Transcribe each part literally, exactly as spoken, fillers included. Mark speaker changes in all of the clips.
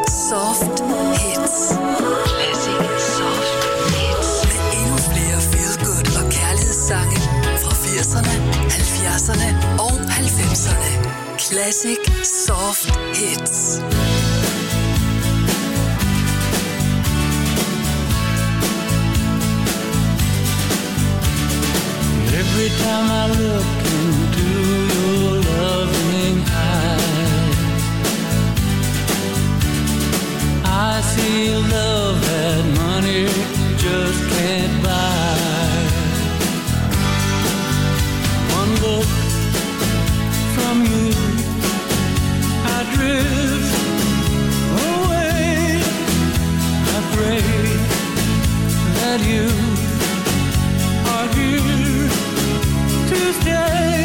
Speaker 1: Soft Hits. Classic Soft Hits. Med endnu flere feel-good og kærlighedssange fra firserne, halvfjerdserne og halvfemserne. Classic Soft Hits.
Speaker 2: Every time I look into your loving eyes, I see love that money just can't buy. One look from you, I drift away. I pray that you are here to stay.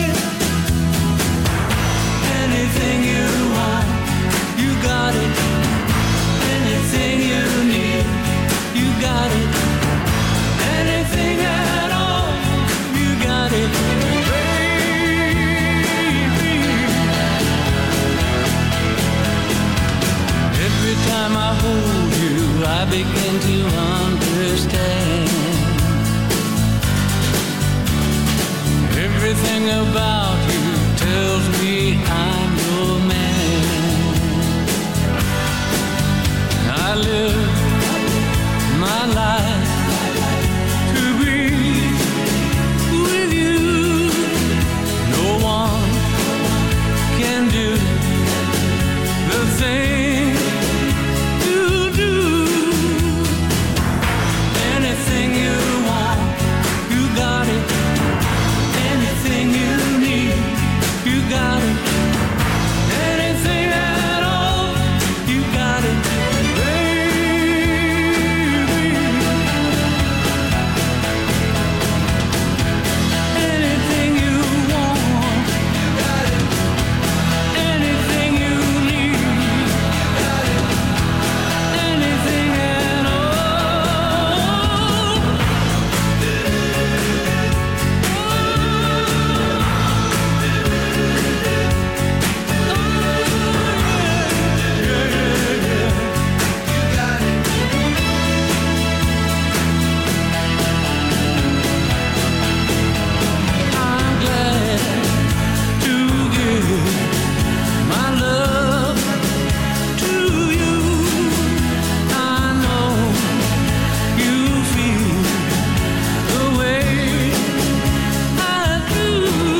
Speaker 2: Anything you want, you got it. Anything you need, you got it. Anything at all, you got it, baby. Every time I hold you, I begin to understand. Everything about you tells me I'm your man. I live my life to be with you. No one can do the thing you do. Anything you want, you got it. Anything you need, you got it. Anything at all, you got it, baby. Anything you want, you got it. Anything you need, you got it. Anything at all. I'm glad to give my love to you. I know you feel the way I do.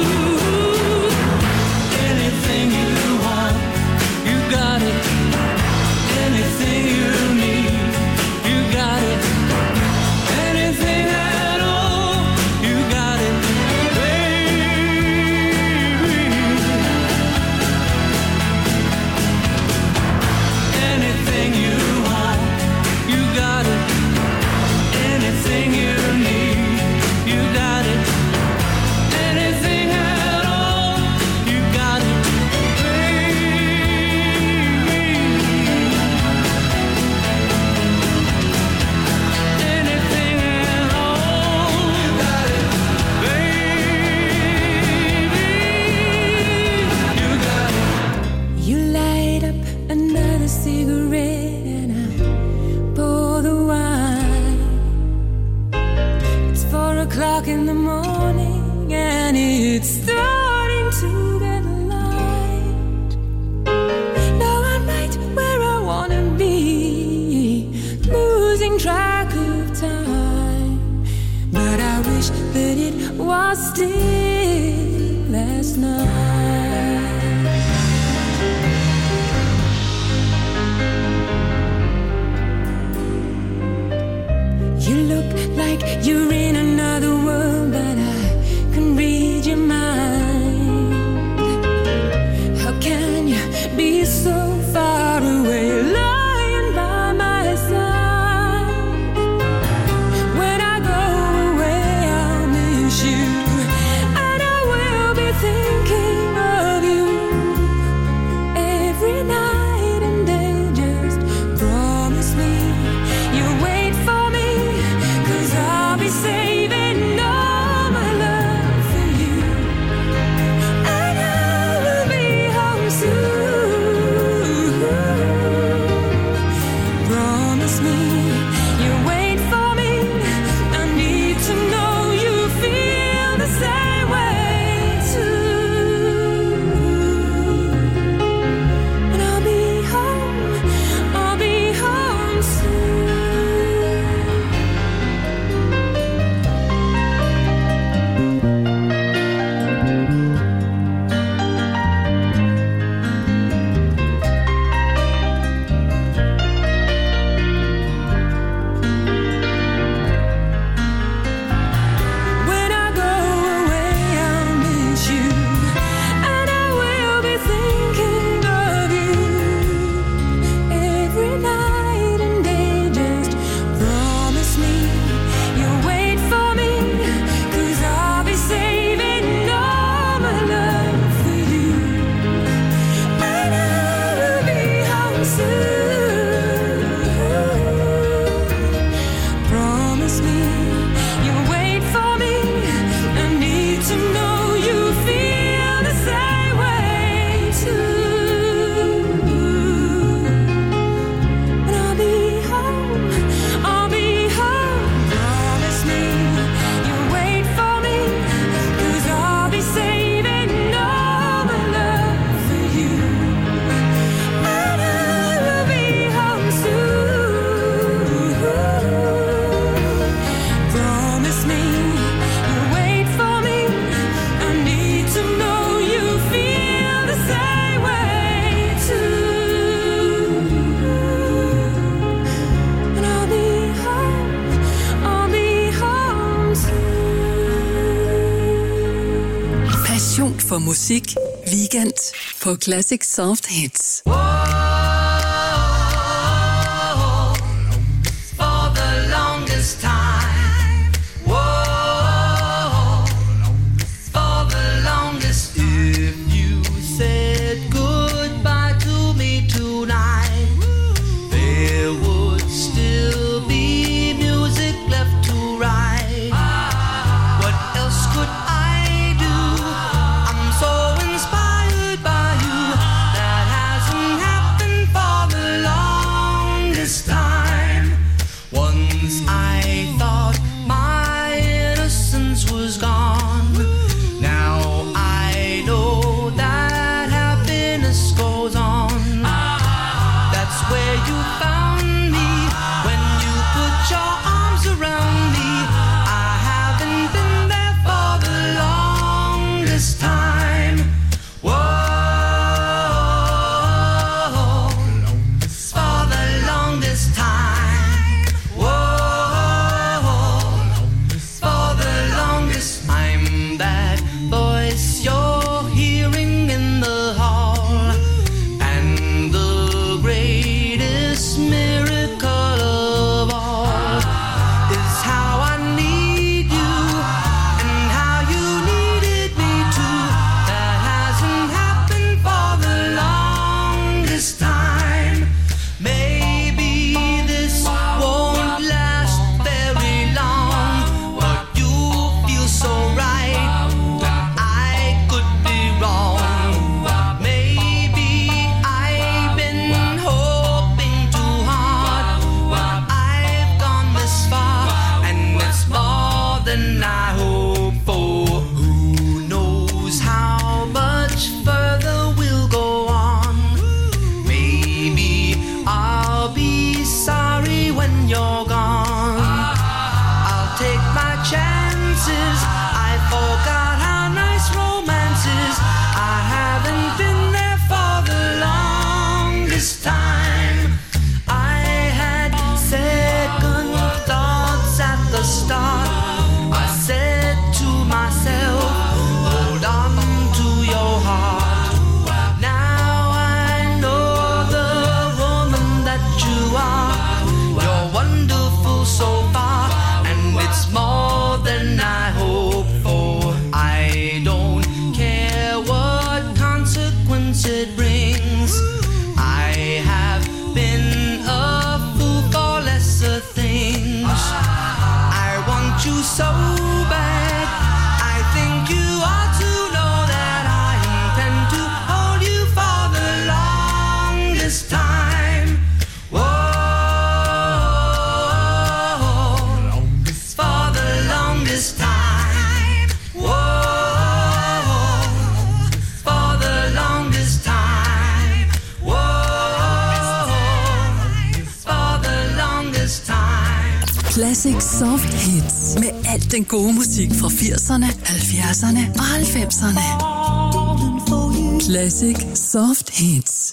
Speaker 2: Anything you want, you got it. Anything you need, you got it. Anything at all, you got it, baby. Anything you want, you got it. Anything you need, you got it. Anything at all, you got it, baby. Anything at all, you got it, baby. You got it.
Speaker 3: You light up another cigarette and I pour the wine. It's four o'clock in the morning and it's starting to get light. Now I'm right where I wanna be, losing track of time. But I wish that it was still last night. You look like you're in another world, but I can read your mind. How can you be so far away, lying by my side? When I go away, I'll miss you, and I will be thinking of you every night and day. Just promise me you'll wait for me, 'cause I'll be safe.
Speaker 1: musik weekend på Classic Soft Hits. Classic Soft Hits med alt den gode musik fra firserne, halvfjerdserne og halvfemserne. Classic Soft Hits.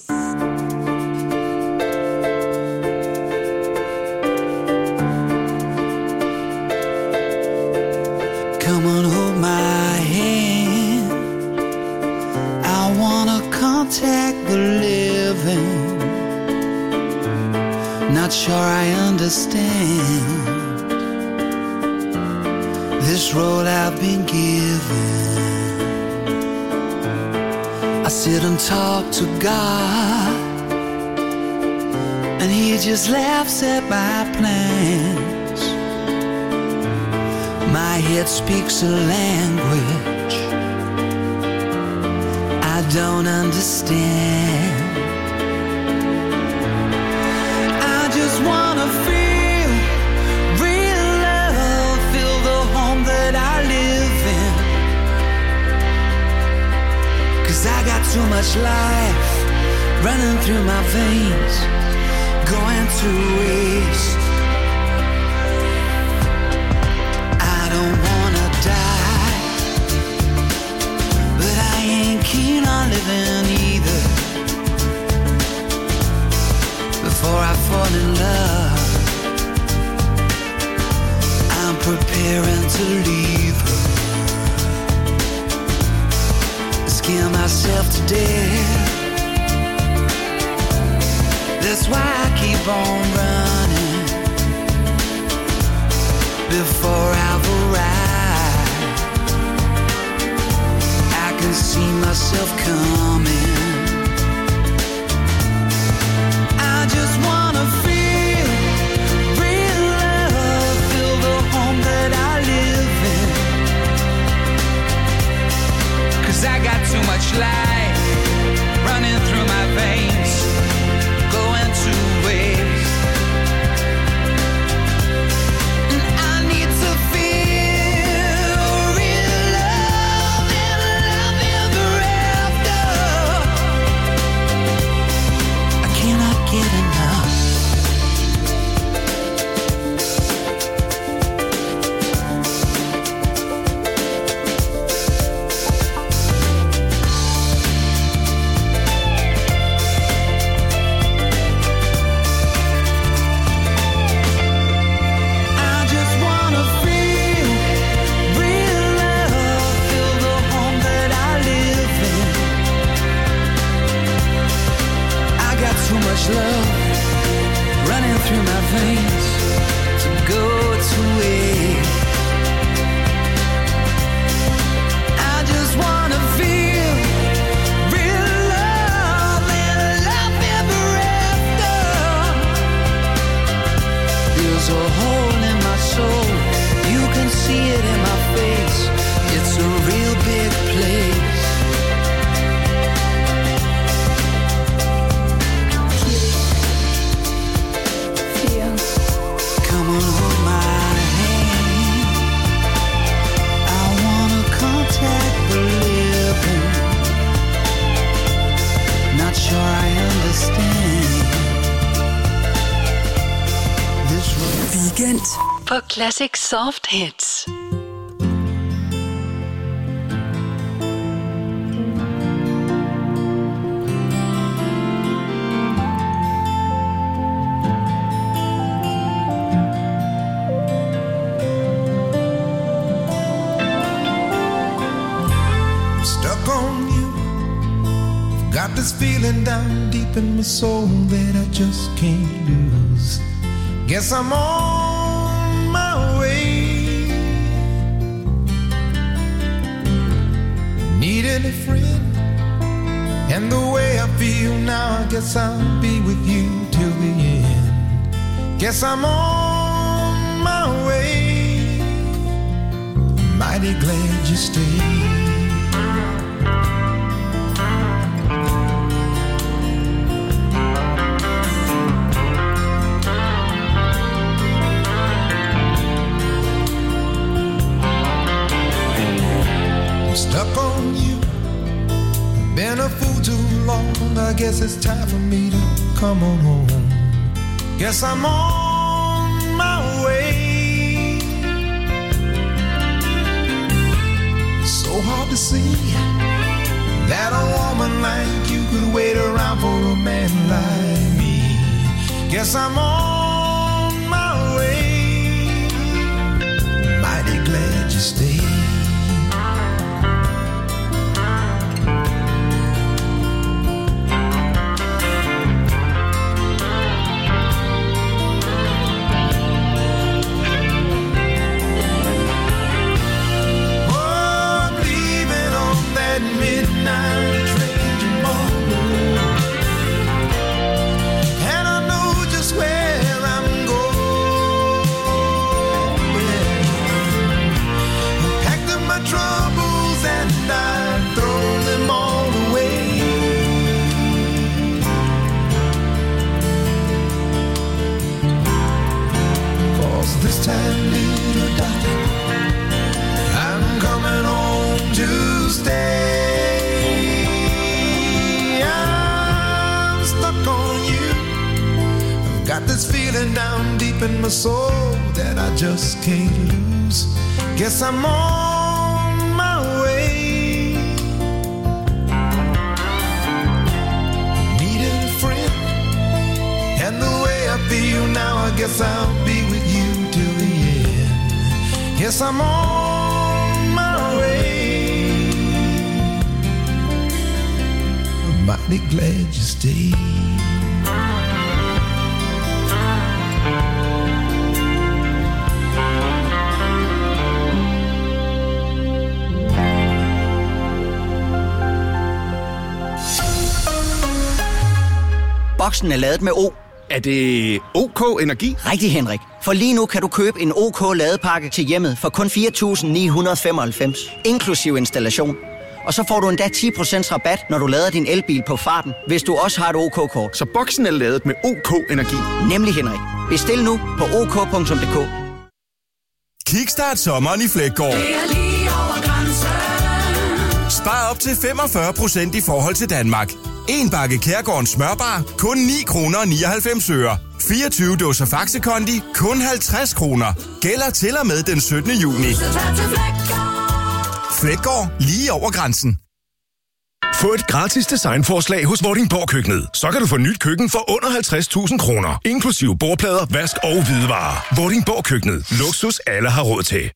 Speaker 4: Come on, hold my hand. I wanna contact the living. Not sure I understand this role I've been given. I sit and talk to God, and He just laughs at my plans. My head speaks a language I don't understand. I just wanna feel real love, feel the home that I live in. 'Cause I got too much life running through my veins, going to waste. I don't wanna die, but I ain't keen on living either. Before I fall in love, I'm preparing to leave her. This scare myself to death. That's why I keep on running before I've arrived. I can see myself coming. I just wanna feel real love, feel the home that I live in. 'Cause I got too much life running through my veins, going two ways. And I need to feel real love and love ever after. I cannot get enough. Love running through my veins to go to waste. I just wanna feel real love and love ever after. There's a hole in my soul, you can see it in my face. It's a real big place.
Speaker 1: Weekend på Classic Soft Hits.
Speaker 5: Stuck on you. Got this feeling down deep in my soul that I just can't lose. Guess I'm on my way. Needed a friend, and the way I feel now, I guess I'll be with you till the end. Guess I'm on my way. Mighty glad you stayed. Stuck on you, been a fool too long. I guess it's time for me to come on home. Guess I'm on my way. So hard to see that a woman like you could wait around for a man like me. Guess I'm on my way. Mighty glad you stayed. Down deep in my soul that I just can't lose. Guess I'm on my way. Needed a friend, and the way I feel now, I guess I'll be with you till the end. Guess I'm on my way. mighty glad you stayed.
Speaker 6: Boksen er ladet med O.
Speaker 7: Er det OK Energi?
Speaker 6: Rigtig, Henrik. For lige nu kan du købe en OK ladepakke til hjemmet for kun fire tusind ni hundrede femoghalvfems, inklusiv installation. Og så får du endda ti procent rabat, når du lader din elbil på farten, hvis du også har et OK-kort.
Speaker 7: Så boksen er ladet med OK Energi?
Speaker 6: Nemlig, Henrik. Bestil nu på ok punktum d k.
Speaker 8: Kickstart sommeren i Fleggaard.
Speaker 1: Det er lige over grænsen.
Speaker 8: Spar op til femogfyrre procent i forhold til Danmark. En bakke Kærgårdens smørbar, kun ni kroner og nioghalvfems øre. fireogtyve dåser Faxe Kondi, kun halvtreds kroner. Gælder til og med den syttende juni. Fleggaard, lige over grænsen.
Speaker 9: Få et gratis designforslag hos Vordingborg Køkkenet. Så kan du få nyt køkken for under halvtreds tusind kroner. Inklusive bordplader, vask og hvidevarer. Vordingborg Køkkenet. Luksus alle har råd til.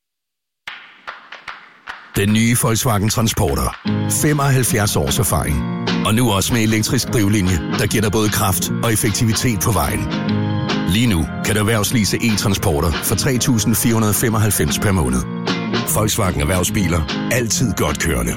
Speaker 10: Den nye Volkswagen Transporter. femoghalvfjerds års erfaring. Og nu også med elektrisk drivlinje, der giver dig både kraft og effektivitet på vejen. Lige nu kan du erhvervslease e-transporter for tre tusind fire hundrede femoghalvfems per måned. Volkswagen Erhvervsbiler. Altid godt kørende.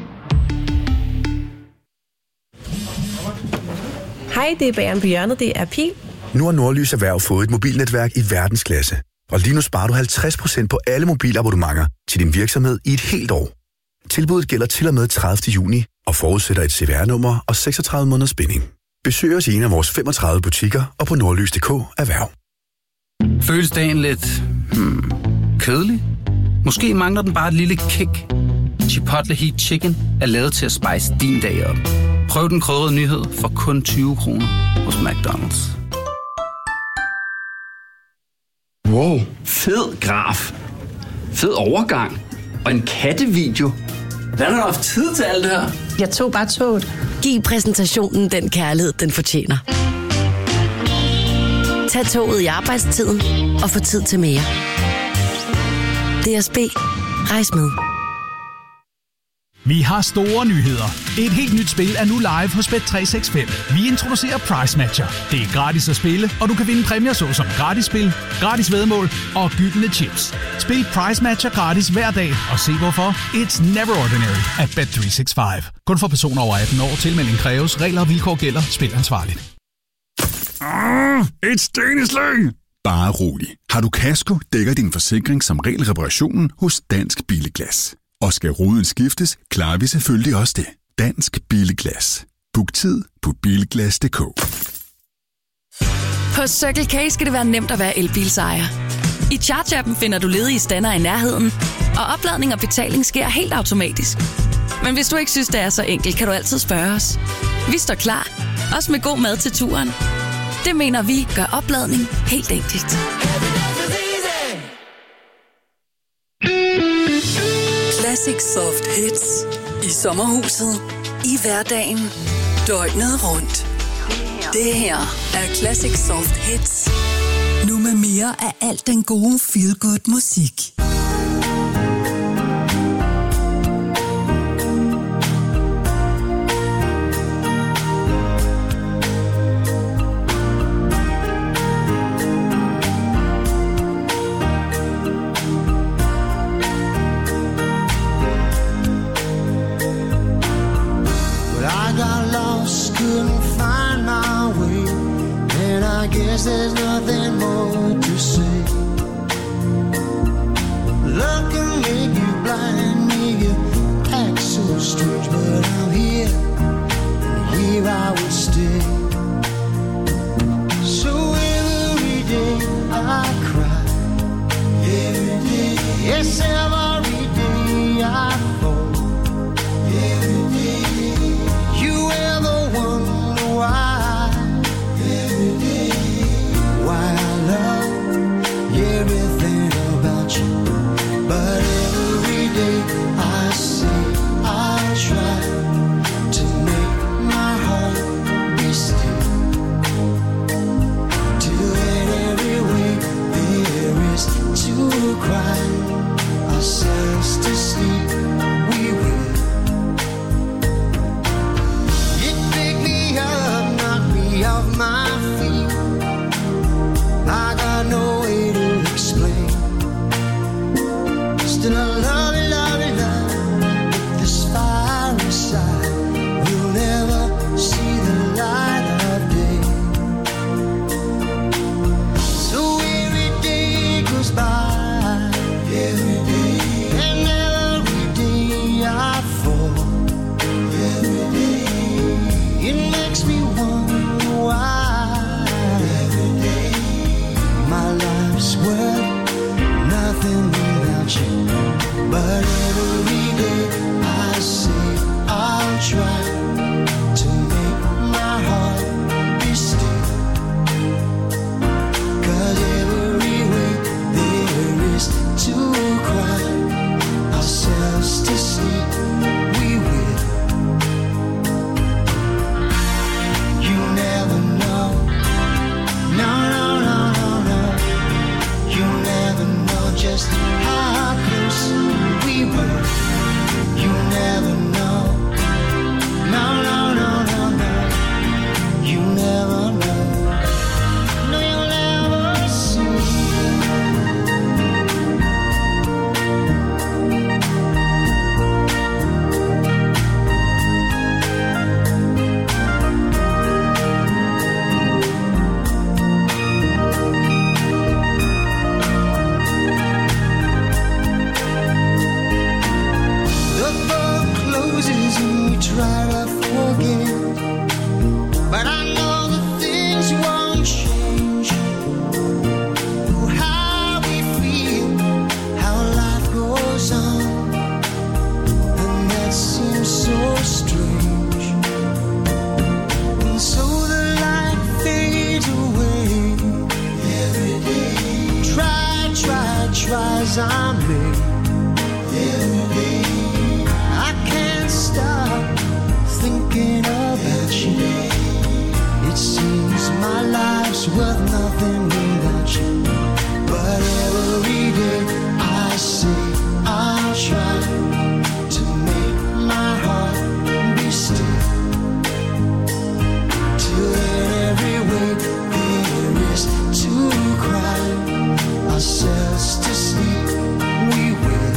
Speaker 11: Hej, det er Bageren på hjørnet. Det er Pil.
Speaker 12: Nu har Nordlys Erhverv fået et mobilnetværk i verdensklasse. Og lige nu sparer du halvtreds procent på alle mobilabonnementer til din virksomhed i et helt år. Tilbuddet gælder til og med tredivte juni og forudsætter et C V R-nummer og seksogtredive måneders binding. Besøg os i en af vores femogtredive butikker og på nordlys punktum d k erhverv.
Speaker 13: Føles dagen lidt hmm, kedelig? Måske mangler den bare et lille kick. Chipotle Heat Chicken er lavet til at spice din dag op. Prøv den krydrede nyhed for kun tyve kroner hos McDonald's.
Speaker 14: Wow, fed graf. Fed overgang. Og en kattevideo. Hvad har du haft tid til alt det her?
Speaker 15: Jeg tog bare toget. Giv præsentationen den kærlighed, den fortjener. Tag toget i arbejdstiden og få tid til mere. D S B. Rejs med.
Speaker 16: Vi har store nyheder. Et helt nyt spil er nu live hos Bet tre seks fem. Vi introducerer Price Matcher. Det er gratis at spille, og du kan vinde præmier såsom gratis spil, gratis væddemål og gyldne chips. Spil Price Matcher gratis hver dag, og se hvorfor. It's never ordinary at Bet tre seks fem. Kun for personer over atten år. Tilmelding kræves. Regler og vilkår gælder. Spil ansvarligt.
Speaker 17: Ah, et steneslæng! Bare rolig. Har du kasko, dækker din forsikring som regel reparationen hos Dansk Bilglas. Og skal ruden skiftes, klarer vi selvfølgelig også det. Dansk Bilglas. Book tid på bilglas punktum d k.
Speaker 1: På Circle K skal det være nemt at være elbilsejer. I Charge-appen finder du ledige stander i nærheden, og opladning og betaling sker helt automatisk. Men hvis du ikke synes, det er så enkelt, kan du altid spørge os. Vi står klar, også med god mad til turen. Det mener vi gør opladning helt enkelt. Classic Soft Hits. I sommerhuset. I hverdagen. Døgnet rundt. Det her er Classic Soft Hits. Nu med mere af alt den gode feel-good musik.
Speaker 18: There's nothing more to say. Love can make you blind, make you act so strange, but I'm here, and here I will stay. So every day I cry, every day, yes, every day I fall, every day. You ever wonder why? Everything about you, but every day I say I try to make my heart be still. my life's worth nothing without you. But every day I say I'll try to make my heart be still. 'Cause every way there is to cry ourselves to sleep, we will. You never know. No, no, no, no, no. You never know just how close we were. You never know. No, no, no, no, no. You never know. No, you'll never see. The book closes and we try to forget, but I know the things won't change. How we feel, how life goes on, and that seems so strange. And so the light fades away every day. Try, try, try as I may. Every day I can't stop thinking about you. It seems my life's worth nothing without you. But every day I say I'll try to make my heart be still. Till every way there is to cry ourselves to sleep, we will.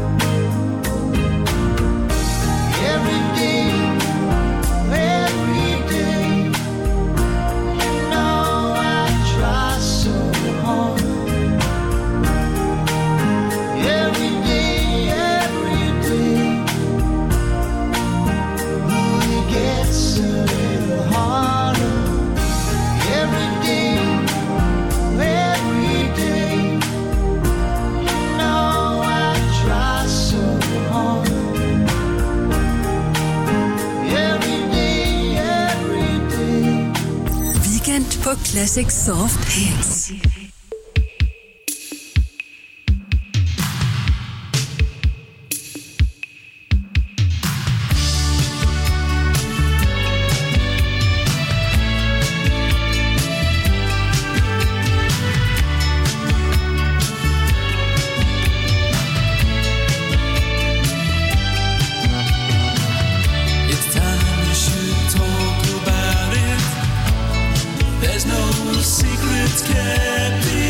Speaker 18: Every day, every day, you know I try so hard. Every day, every day, it gets a little harder. Every day, every day, you know I try so hard. Every day, every day.
Speaker 19: Weekend på Classic Soft Hits.
Speaker 2: It's time we should talk about it. There's no secrets kept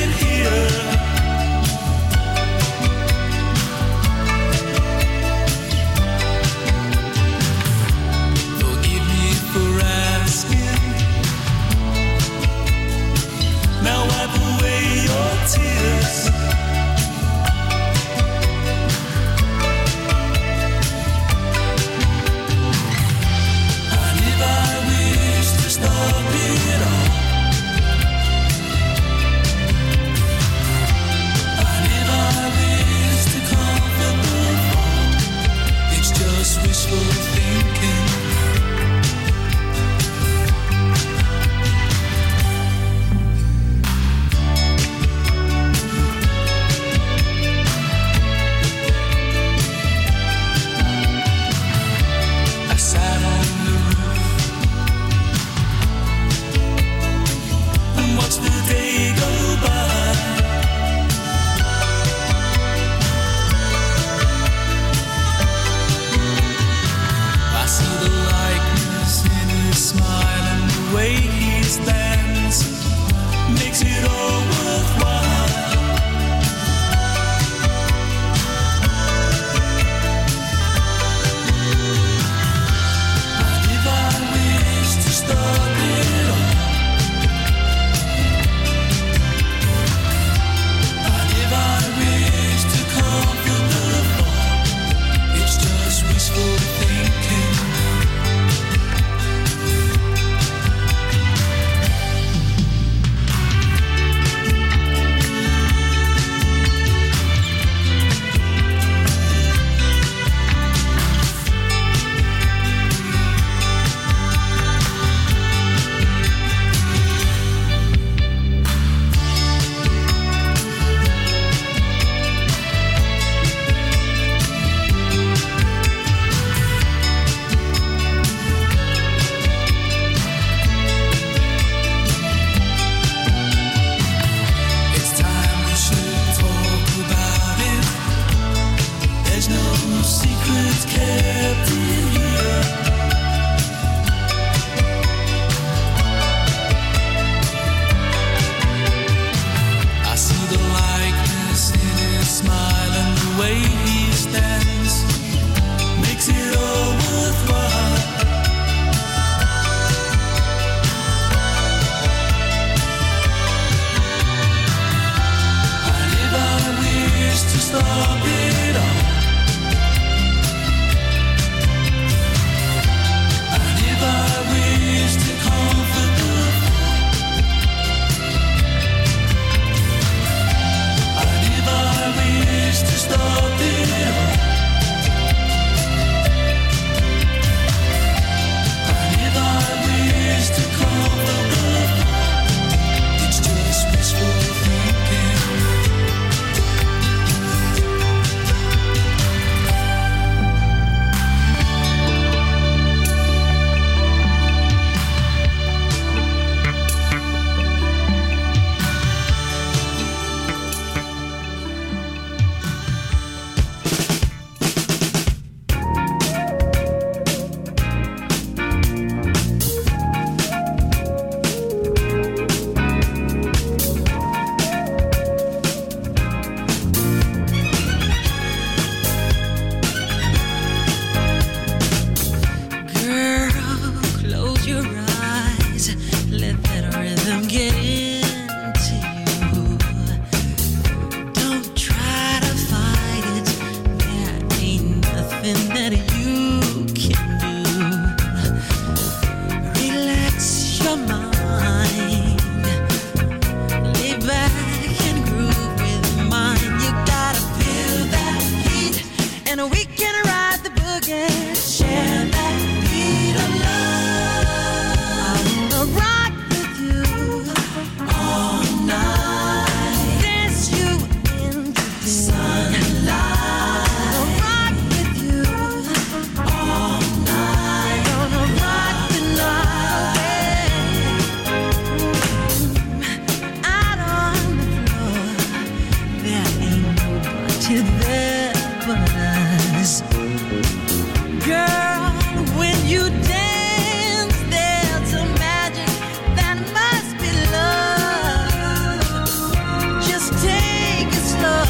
Speaker 18: you there but us. Girl, when you dance, there's a magic that must be love. Just take it slow,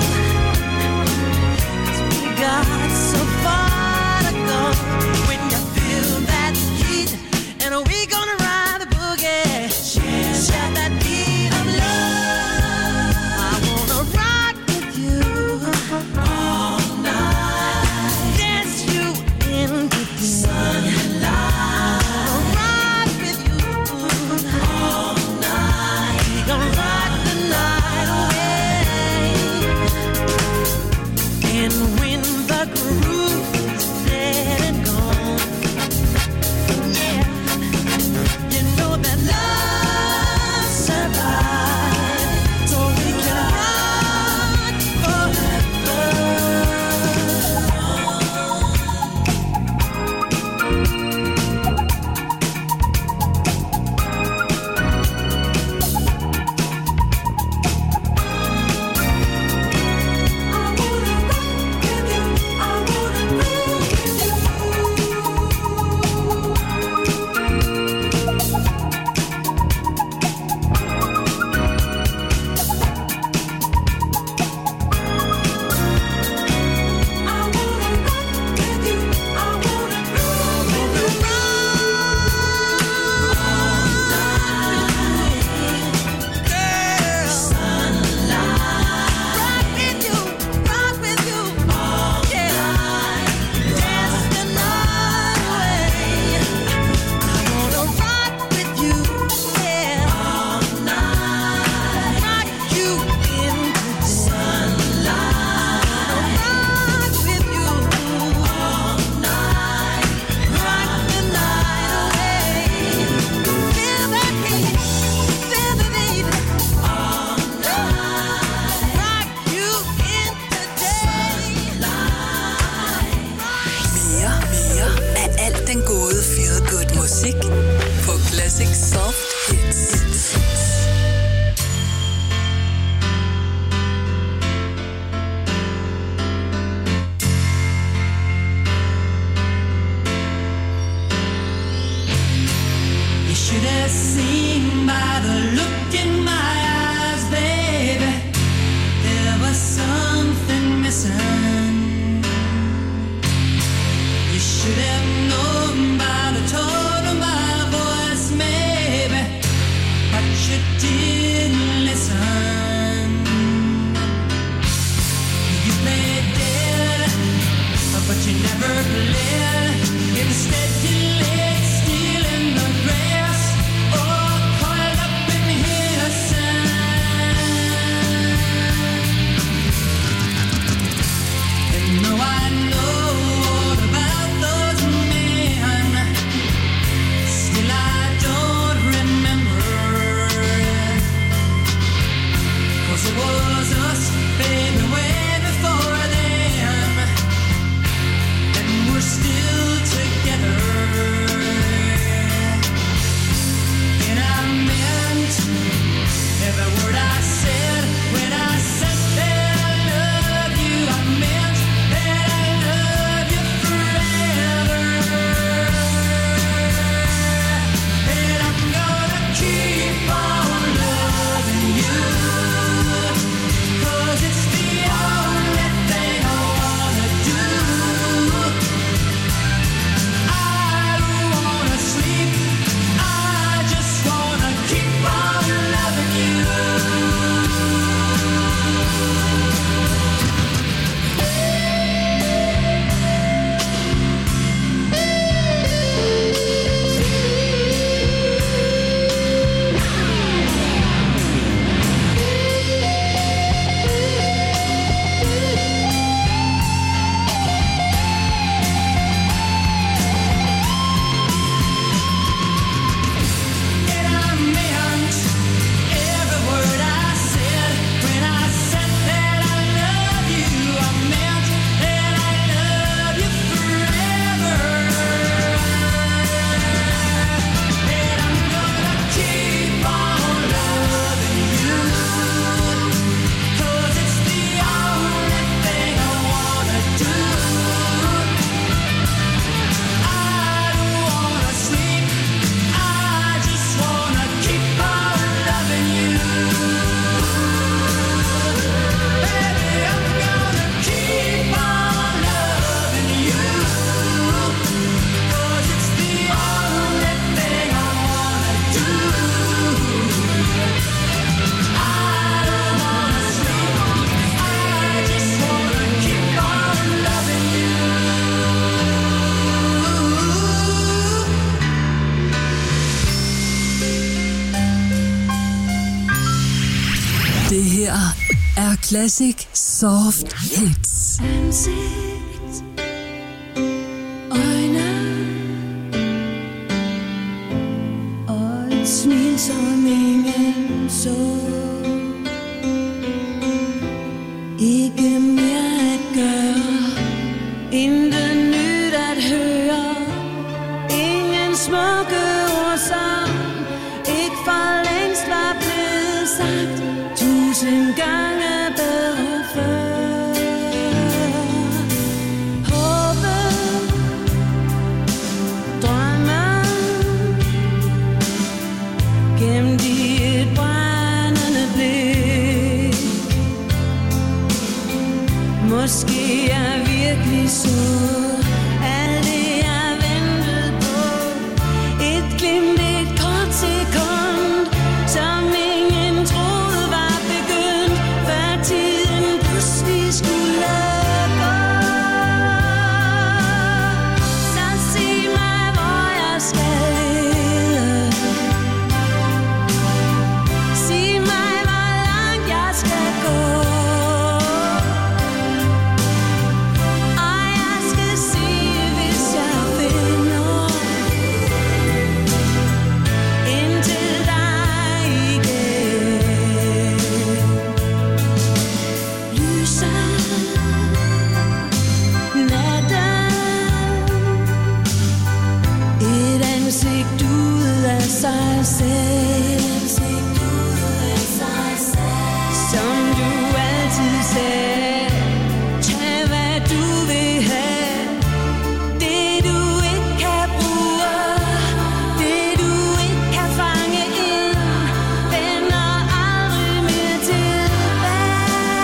Speaker 18: 'cause we got so far to go. When you feel that heat, and we gonna ride the boogie, share that beat of love. I wanna rock with you all night, dance you into the sunlight. Rock with you all night. We gonna rock the night away. And when the groove is dead and gone, yeah, you know that love survives, so we can rock forever.
Speaker 19: Mere, mere af alt den gode feel good musik på Classic Soft Hits.
Speaker 18: You should have seen by the look in my eyes, baby, there was something missing. You should have known by the tone of my voice, maybe, but you didn't listen. You played dead, but you never played. Instead you lay still in the grass, or coiled up in here sand. And though I know all about those men, still I don't remember. 'Cause it was us, baby, way before them, and we're still together. And I meant every word I said when I said that I love you. I meant that I love you forever. And I'm gonna keep on loving you, 'cause it's
Speaker 19: Det her er Classic Soft Hits.
Speaker 3: Ansigt, øjne og et smil, som ingen så. Ikke mere at gøre, intet nyt at høre. Ingen smukke ord, som ikke for længst var blevet sagt tusind gange bedre før. Håbet, drømmen, gemt i et brændende blik. Måske jeg virkelig så alt det jeg ventede på. Et glimt, et kort sekund, som ingen troede var begyndt, før tiden pludselig skulle gå. Så sig mig, hvor jeg skal lede. Sig mig, hvor langt jeg skal gå. Og jeg skal se, hvis jeg finder ind til dig igen. Lyset, natten, et ansigt ud af sig selv, som du altid sagde. Tag hvad du vil have, det du ikke kan bruge, det du ikke kan fange ind, vender aldrig mere tilbage.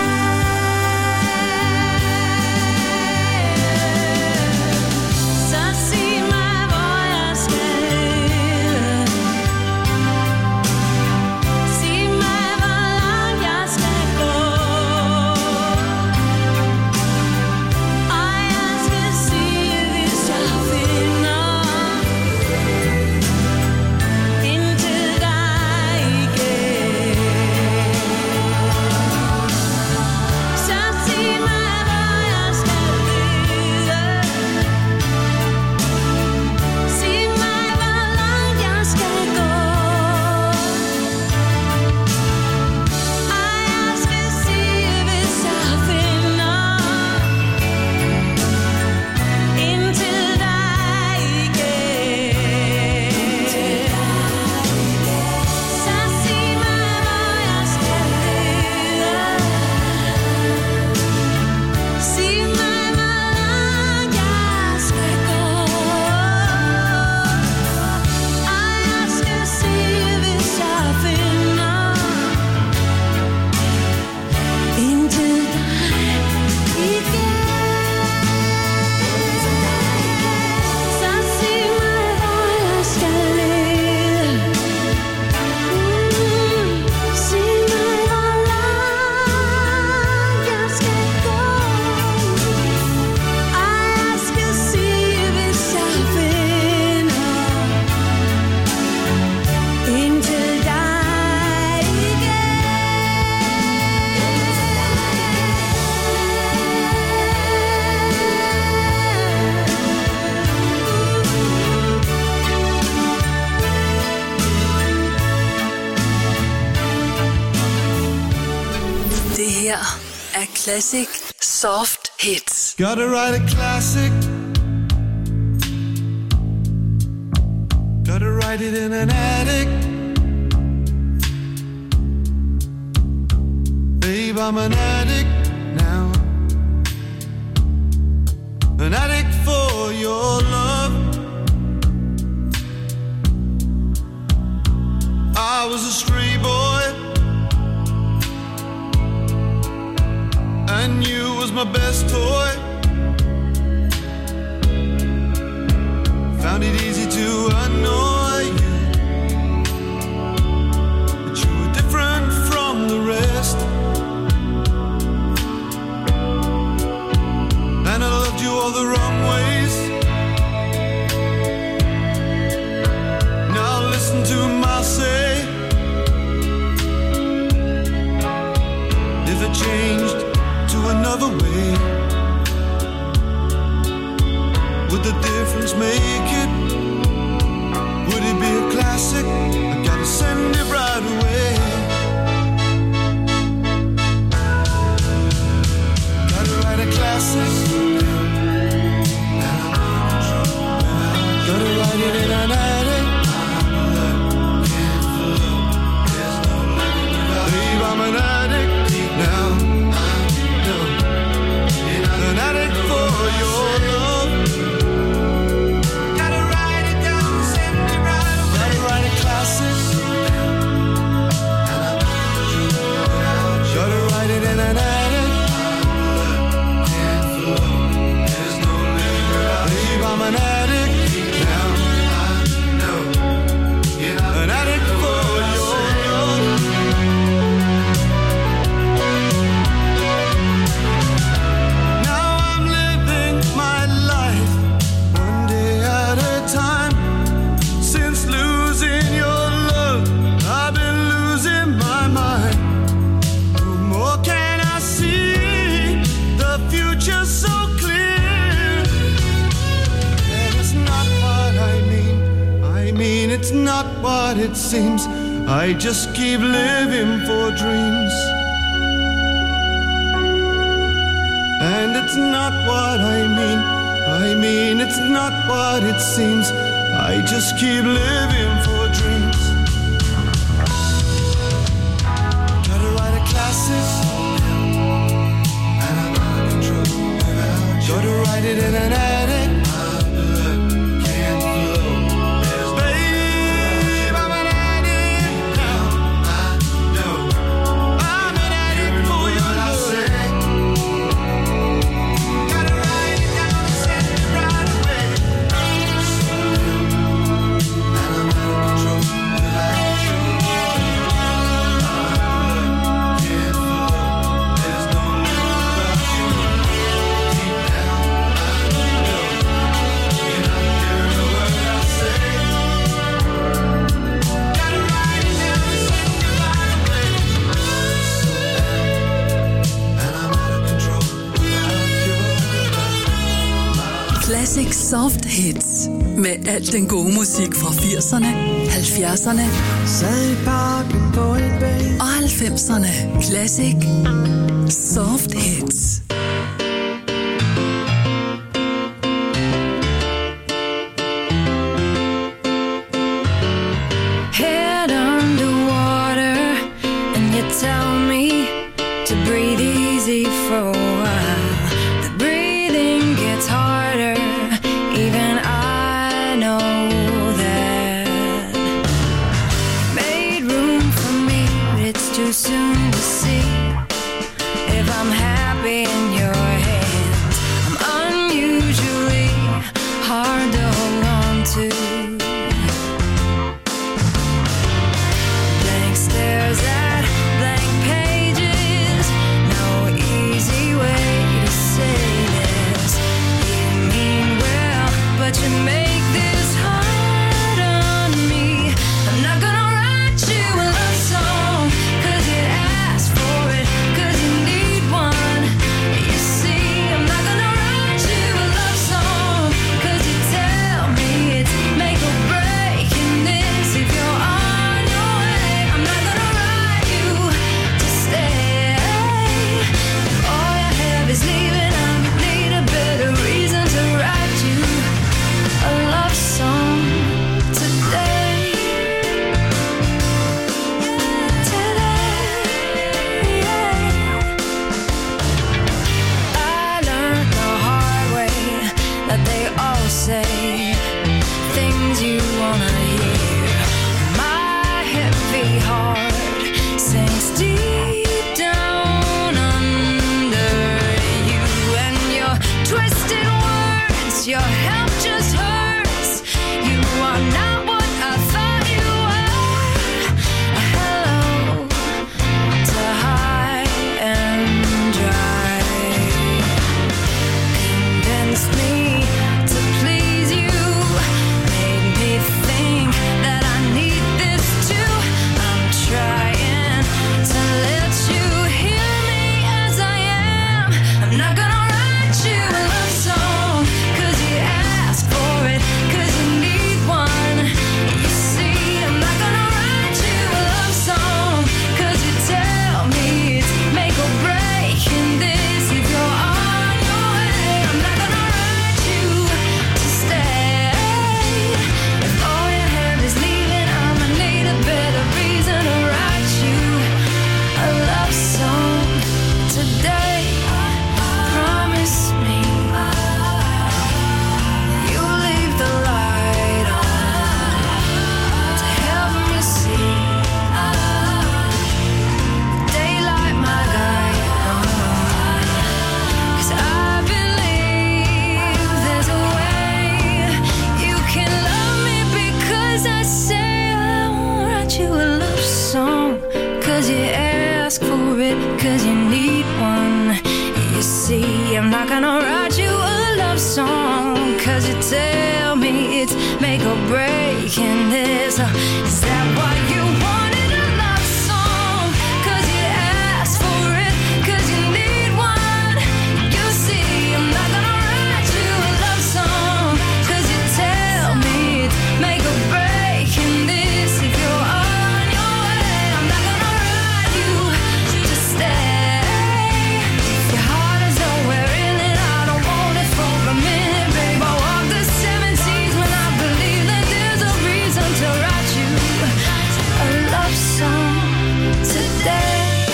Speaker 3: Så sig mig, hvor jeg skal lede. Sig mig, hvor langt jeg skal gå. Og jeg skal se, hvis jeg finder ind til dig igen. Så sig mig, hvor jeg skal lede. Sig mig, hvor langt jeg skal gå. Og jeg skal se, hvis jeg finder ind til dig igen. Så sig mig, hvor jeg skal lede. Sig mig, hvor langt jeg skal gå. Og jeg skal se, hvis jeg finder ind til dig igen. Så sig mig, hvor jeg skal lede. Mm, sig mig, hvor langt jeg skal gå. Og jeg skal se, hvis jeg finder ind til dig igen.
Speaker 19: Det her er Classic Soft Hits.
Speaker 4: Gotta write a classic. Gotta write it in an attic. Babe, I'm an addict now. An addict for your love. I was a stray boy, and you was my best toy. Found it easy to annoy you, but you were different from the rest. And I loved you all the wrong ways. Now listen to my say.
Speaker 18: changed to another way? Would the difference make it? Would it be a classic? I gotta send it right away. Gotta write a classic. Gotta write it in an attic. Babe, I'm an addict now. An addict for your love. Gotta write it down, send it right away. Gotta write a classic. Gotta write it in an attic. Babe, I'm an addict now. An addict for your love. Now I'm living my life one day at a time. Since losing your love, I've been losing my mind. No more can I see the future so clear. And it's not what I mean. I mean it's not what it seems. I just keep living for dreams. And it's not what I mean. I mean it's not what it seems. I just keep living for dreams. Gotta write a classic. And I'm out of control without you. Gotta write it in an attic. Can't flow. Babe, I'm an addict now. I know. I'm an addict for your love. Gotta write it down, send it right away. And I'm out of control without you. Can't flow. There's no living without you. Deep down, I know. You're not hearing a word I say. Gotta write it down, send it right away. And I'm out of control without you.
Speaker 19: Classic Soft Hits. Med al den gode musik fra firserne, halvfjerdserne og halvfemserne. Classic Soft Hits.
Speaker 3: Head underwater, and you tell me to breathe easy for a while. The breathing gets harder, even I know that. Made room for me, but it's too soon to see if I'm happy in your hands. I'm unusually hard to hold on to. Blank stares at blank pages, no easy cause you need one. You see, I'm not gonna write you a love song, cause you tell me it's make or break. And there's a, is that what you wanted, a love song? Cause you asked for it, cause you need one. You see, I'm not gonna write you a love song, cause you tell me it's make or break. And this, if you're on your way, I'm not gonna write you to stay. Your heart is nowhere in it, I don't want it for a minute, babe. I walk the seven seas when I believe that there's a reason to write you a love song today.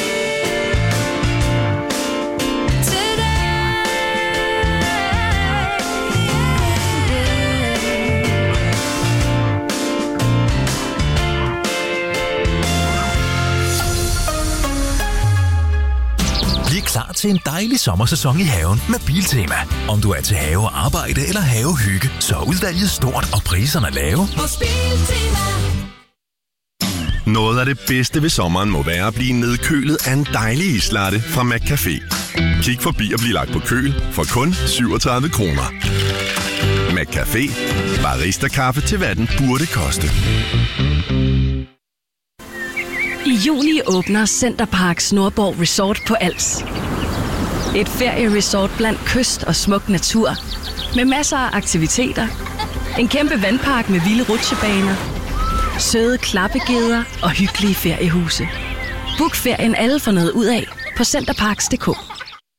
Speaker 20: Vi er klar til en dejlig sommersæson i haven med Biltema. Om du er til have, arbejde eller havehygge, så er udvalget stort og priserne lave.
Speaker 18: Hos Biltema.
Speaker 9: Noget af det bedste ved sommeren må være at blive nedkølet af en dejlig islatte fra McCafé. Kig forbi og bliv lagt på køl for kun syvogtredive kroner. McCafé. Barista-kaffe til hvad den burde koste.
Speaker 1: I juli åbner Centerparks Nordborg Resort på Als. Et ferieresort blandt kyst og smuk natur, med masser af aktiviteter, en kæmpe vandpark med vilde rutsjebaner, søde klappegeder og hyggelige feriehuse. Book ferien alle får noget ud af på centerparks punktum d k.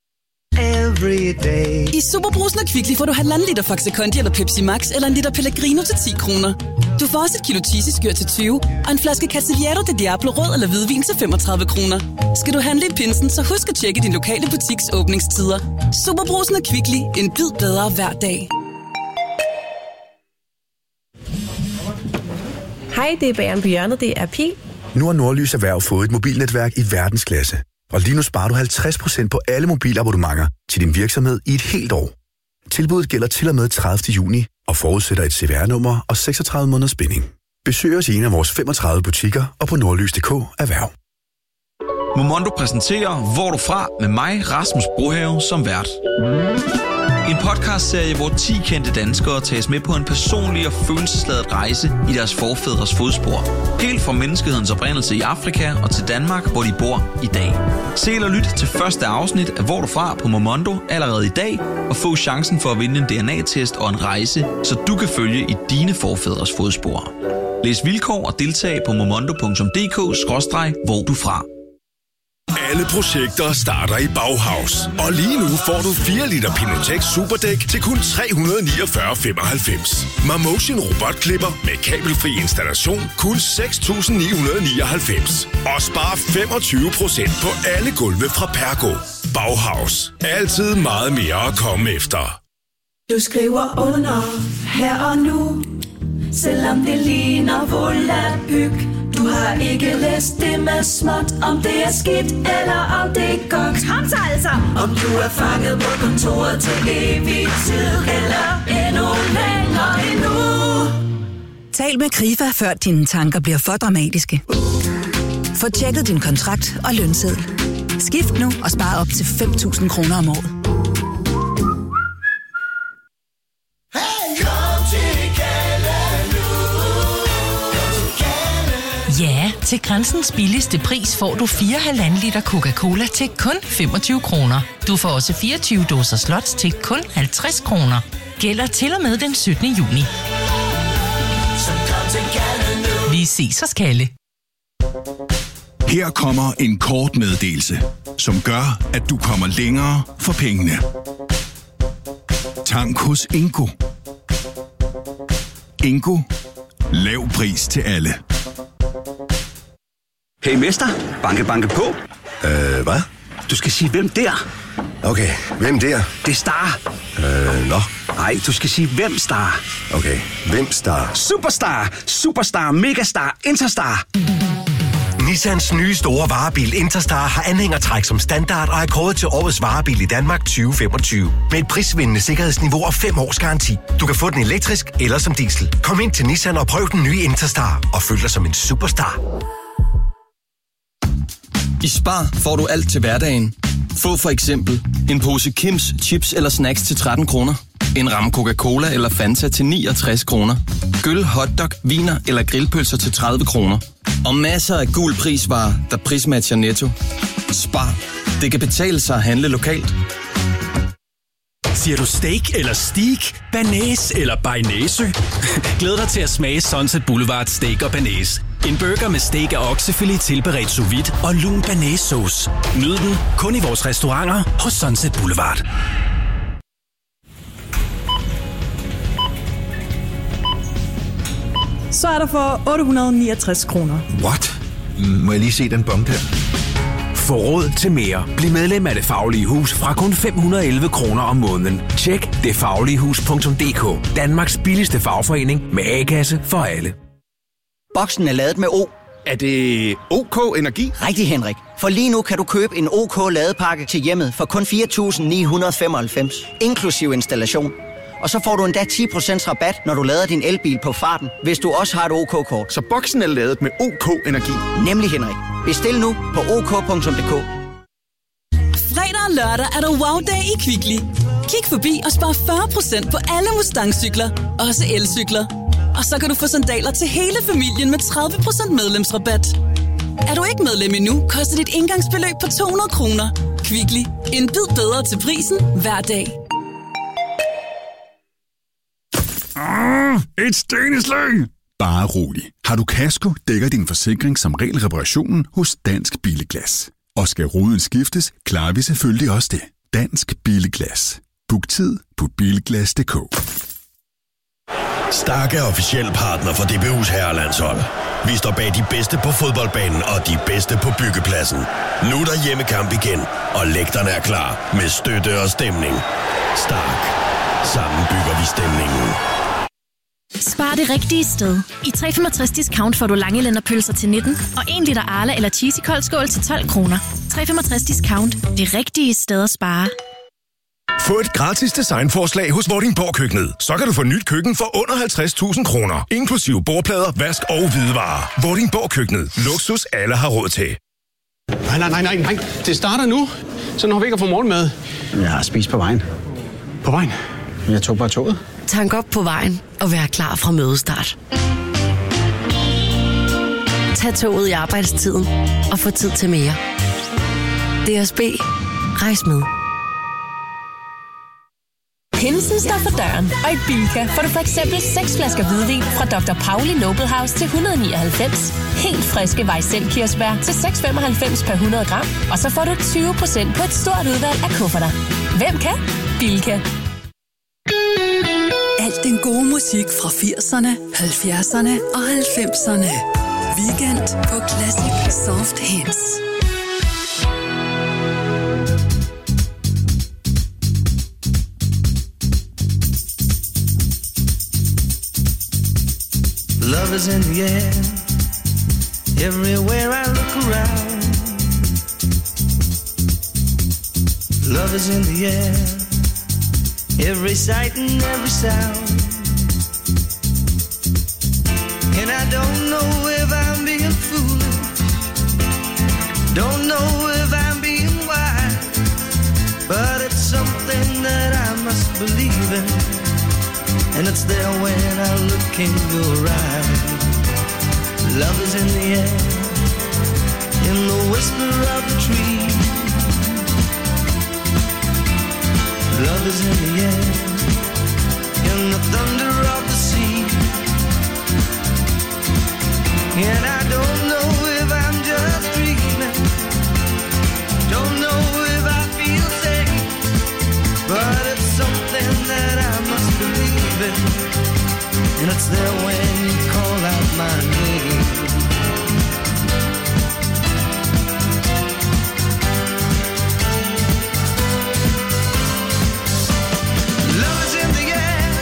Speaker 21: I Superbrugsen og Kvickly får du halvanden liter Faxe Kondi eller Pepsi Max eller en liter Pellegrino til ti kroner. Du får også et kilo cheesy-skyr til tyve og en flaske Cavaliere de Diablo rød eller hvidvin til femogtredive kroner. Skal du handle i pinsen, så husk at tjekke din lokale butiks åbningstider. Superbrugsen og Kvickly. En bid bedre hver dag.
Speaker 11: Hej, det er Bageren på hjørnet. Det er Pil.
Speaker 12: Nu har Nordlys Erhverv fået et mobilnetværk i verdensklasse. Og lige nu sparer du halvtreds procent på alle mobilabonnementer til din virksomhed i et helt år. Tilbuddet gælder til og med tredivte juni og forudsætter et C V R-nummer og seksogtredive måneders binding. Besøg os i en af vores femogtredive butikker og på nordlys punktum d k erhverv.
Speaker 22: Momondo præsenterer Hvor du fra med mig, Rasmus Brohave, som vært. En podcastserie, hvor ti kendte danskere tages med på en personlig og følelsesladet rejse i deres forfædres fodspor. Helt fra menneskehedens oprindelse i Afrika og til Danmark, hvor de bor i dag. Se eller lyt til første afsnit af Hvor du fra på Momondo allerede i dag, og få chancen for at vinde en D N A-test og en rejse, så du kan følge i dine forfædres fodspor. Læs vilkår og deltag på momondo punktum d k skråstreg hvor du fra.
Speaker 9: Alle projekter starter i Bauhaus. Og lige nu får du fire liter Pinotex Superdæk til kun tre hundrede niogfyrre komma femoghalvfems. Marmotion robotklipper med kabelfri installation kun seks tusind ni hundrede nioghalvfems. Og spar femogtyve procent på alle gulve fra Pergo. Bauhaus. Altid meget mere at komme efter.
Speaker 18: Du skriver under her og nu, selvom det ligner volapyk. Du har ikke læst det med småt, om det er skidt eller om det er godt. Kom så altså! Om du er fanget på kontoret til evig tid, eller endnu længere endnu.
Speaker 23: Tal med Krifa, før dine tanker bliver for dramatiske. Få tjekket din kontrakt og lønseddel. Skift nu og spar op til fem tusind kroner om året.
Speaker 24: Ja, til Grænsens billigste pris får du fire komma fem liter Coca-Cola til kun femogtyve kroner. Du får også fireogtyve dåser slots til kun halvtreds kroner. Gælder til og med den syttende juni. Vi ses hos Kalle.
Speaker 17: Her kommer en kort meddelelse, som gør, at du kommer længere for pengene. Tank hos Ingo. Ingo. Lav pris til alle.
Speaker 25: Hey mester, banke banke på.
Speaker 10: Øh, hvad?
Speaker 25: Du skal sige, hvem der?
Speaker 10: Okay, hvem der?
Speaker 25: Det er Star.
Speaker 10: Øh, nå.
Speaker 25: Nej, du skal sige, hvem Star.
Speaker 10: Okay, hvem Star?
Speaker 25: Superstar, Superstar, Megastar, Interstar.
Speaker 20: Nissans nye store varebil Interstar har anhængertræk som standard og er kåret til årets varebil i Danmark tyve femogtyve. Med et prisvindende sikkerhedsniveau og fem års garanti. Du kan få den elektrisk eller som diesel. Kom ind til Nissan og prøv den nye Interstar og føl dig som en superstar.
Speaker 5: I Spar får du alt til hverdagen. Få for eksempel en pose Kims chips eller snacks til tretten kroner. En ramme Coca-Cola eller Fanta til niogtres kroner. Gyll, hotdog, viner eller grillpølser til tredive kroner. Og masser af gul prisvarer, der prismatcher Netto. Spar. Det kan betale sig at handle lokalt.
Speaker 6: Siger du steak eller steak, banæs eller bearnaise? Glæd dig til at smage Sunset Boulevard Steak og Banæs. En burger med steak og oksefilet tilberedt sous vide og lun banæssauce. Nyd den kun i vores restauranter hos Sunset Boulevard.
Speaker 7: Så er der for otte hundrede og niogtres kroner.
Speaker 8: What? Må jeg lige se den bump her?
Speaker 13: Få råd til mere. Bliv medlem af Det Faglige Hus fra kun fem hundrede og elleve kroner om måneden. Tjek det faglige hus punktum d k. Danmarks billigste fagforening med A-kasse for alle.
Speaker 26: Boksen er ladet med O.
Speaker 27: Er det OK Energi?
Speaker 26: Rigtig, Henrik. For lige nu kan du købe en OK ladepakke til hjemmet for kun fire tusind ni hundrede og femoghalvfems, inklusiv installation. Og så får du endda ti procent rabat, når du lader din elbil på farten, hvis du også har et OK-kort.
Speaker 27: Så boksen er ladet med OK Energi?
Speaker 26: Nemlig, Henrik. Bestil nu på ok punktum d k.
Speaker 21: Fredag og lørdag er der wow-dag i Kvickly. Kig forbi og spar fyrre procent på alle Mustang-cykler, også elcykler. Og så kan du få sandaler til hele familien med tredive procent medlemsrabat. Er du ikke medlem endnu, koster dit indgangsbeløb på to hundrede kroner. Kvickly. En bid bedre til prisen hver dag.
Speaker 17: Ah, et steneslæng! Bare rolig. Har du kasko, dækker din forsikring som regel reparationen hos Dansk Billeglas. Og skal ruden skiftes, klarer vi selvfølgelig også det. Dansk Billeglas. Book tid på bilglas punktum d k.
Speaker 9: Stark er officiel partner for D B U's herrelandshold. Vi står bag de bedste på fodboldbanen og de bedste på byggepladsen. Nu er der hjemmekamp igen, og lægterne er klar med støtte og stemning. Stark. Sammen bygger vi stemningen.
Speaker 28: Spar det rigtige sted. I tre komma femogtres discount får du langelænderpølser til nitten og en liter Arla eller cheesy koldskål til tolv kroner. tre komma femogtres discount. Det rigtige sted at spare.
Speaker 9: Få et gratis designforslag hos Vordingborg Køkkenet. Så kan du få nyt køkken for under halvtreds tusind kroner. Inklusive bordplader, vask og hvidevarer. Vordingborg Køkkenet. Luksus alle har råd til.
Speaker 29: Nej, nej, nej, nej, nej. Det starter nu. Så når vi ikke har fået morgenmad.
Speaker 26: Jeg har spist på vejen.
Speaker 29: På vejen? Jeg tog bare toget.
Speaker 15: Tank op på vejen og vær klar fra mødestart. Tag toget i arbejdstiden og få tid til mere. D S B. Rejs med.
Speaker 28: Pinsen står for døren, og i Bilka får du for eksempel seks flasker hvidvin fra doktor Pauli Noble House til et hundrede og nioghalvfems. Helt friske Weissel-kirsebær til seks komma femoghalvfems per hundrede gram. Og så får du tyve procent på et stort udvalg af kufferter. Hvem kan? Bilka.
Speaker 19: Alt den gode musik fra firserne, halvfjerdserne og halvfemserne. Weekend på Classic Soft Hits.
Speaker 4: Love is in the air, everywhere I look around. Love is in the air, every sight and every sound. And I don't know if I'm being foolish, don't know if I'm being wise, but it's something that I must believe in. And it's there when I look in your eyes. Love is in the air, in the whisper of the tree. Love is in the air, in the thunder of the sea. And I don't know if I'm just dreaming, don't know if I feel safe, but it's something that I must believe in. And it's there when you call out my name. Love is in the air,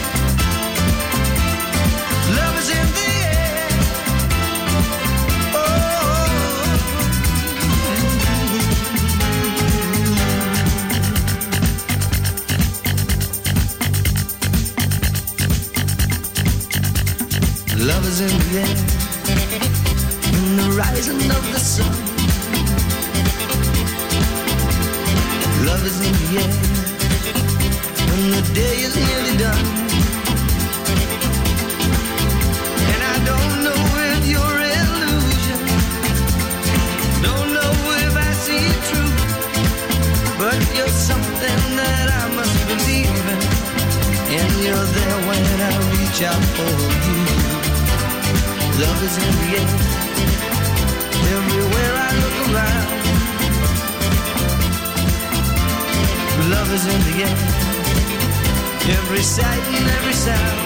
Speaker 4: love is in the air. Oh, love is in the air, in the rising of the sun. love is in the air. When the day is nearly done, and I don't know if you're illusion, don't know if I see it true, but you're something that I must believe in, and you're there when I reach out for you. Love is in the air, everywhere I look around. Love is in the air, every sight and every sound.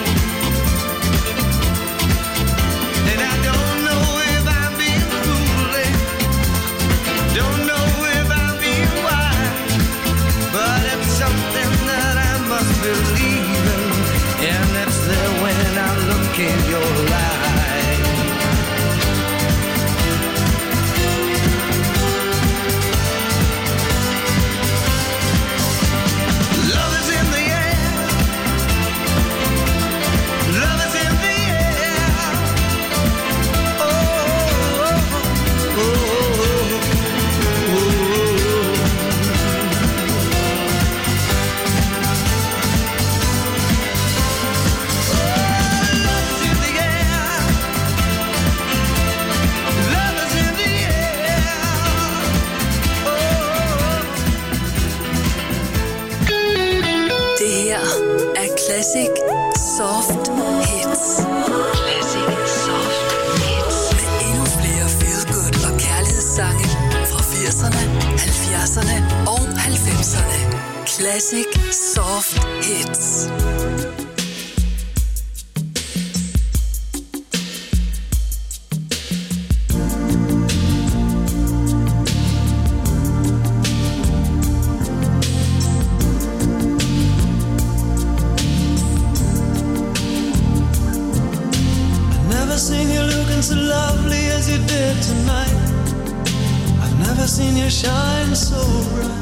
Speaker 4: And I don't know if I'm being foolish, don't know if I'm being wise, but it's something that I must believe in, and it's there when I look in your eyes. Love is in the air, love is in the air. Oh, oh, oh, oh, oh.
Speaker 19: Classic Soft Hits. Classic Soft Hits. Med endnu flere feel-good og kærlighedssange fra firserne, halvfjerdserne og halvfemserne. Classic Soft Hits.
Speaker 4: So lovely as you did tonight. I've never seen you shine so bright.